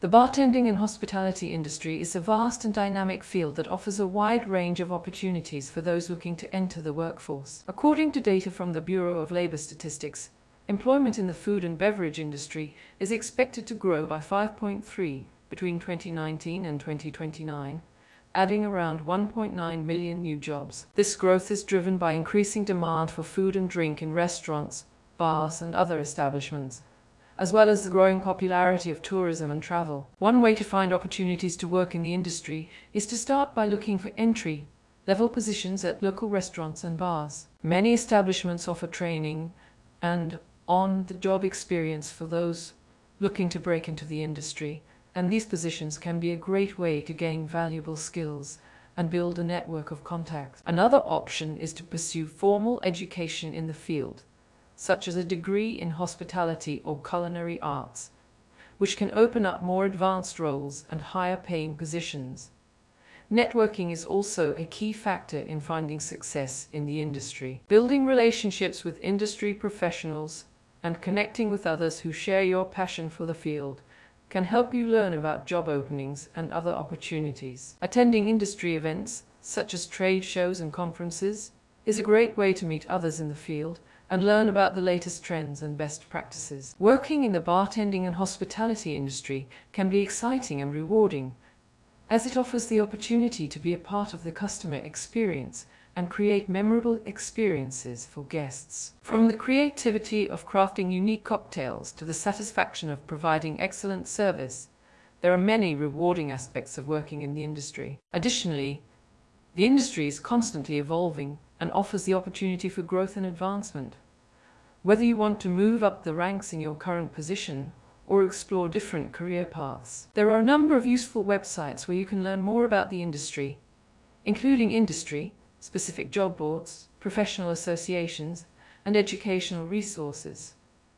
The bartending and hospitality industry is a vast and dynamic field that offers a wide range of opportunities for those looking to enter the workforce. According to data from the Bureau of Labor Statistics, employment in the food and beverage industry is expected to grow by 5.3% between 2019 and 2029, adding around 1.9 million new jobs. This growth is driven by increasing demand for food and drink in restaurants, bars, and other establishments, as well as the growing popularity of tourism and travel. One way to find opportunities to work in the industry is to start by looking for entry-level positions at local restaurants and bars. Many establishments offer training and on-the-job experience for those looking to break into the industry, and these positions can be a great way to gain valuable skills and build a network of contacts. Another option is to pursue formal education in the field, such as a degree in hospitality or culinary arts, which can open up more advanced roles and higher paying positions. Networking is also a key factor in finding success in the industry. Building relationships with industry professionals and connecting with others who share your passion for the field can help you learn about job openings and other opportunities. Attending industry events, such as trade shows and conferences, is a great way to meet others in the field and learn about the latest trends and best practices. Working in the bartending and hospitality industry can be exciting and rewarding, as it offers the opportunity to be a part of the customer experience and create memorable experiences for guests. From the creativity of crafting unique cocktails to the satisfaction of providing excellent service, there are many rewarding aspects of working in the industry. Additionally, the industry is constantly evolving and offers the opportunity for growth and advancement. Whether you want to move up the ranks in your current position or explore different career paths, there are a number of useful websites where you can learn more about the industry, including industry-specific job boards, professional associations, and educational resources.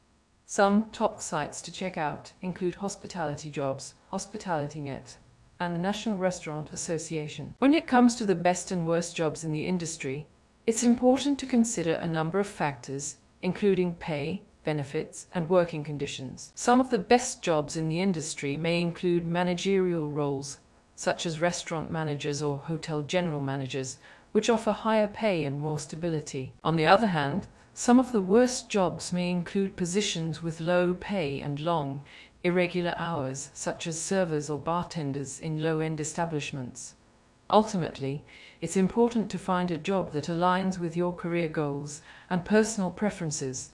Some top sites to check out include Hospitality Jobs, HospitalityNet, and the National Restaurant Association. When it comes to the best and worst jobs in the industry, it's important to consider a number of factors, including pay, benefits, and working conditions. Some of the best jobs in the industry may include managerial roles, such as restaurant managers or hotel general managers, which offer higher pay and more stability. On the other hand, some of the worst jobs may include positions with low pay and long, irregular hours, such as servers or bartenders in low-end establishments. Ultimately, it's important to find a job that aligns with your career goals and personal preferences.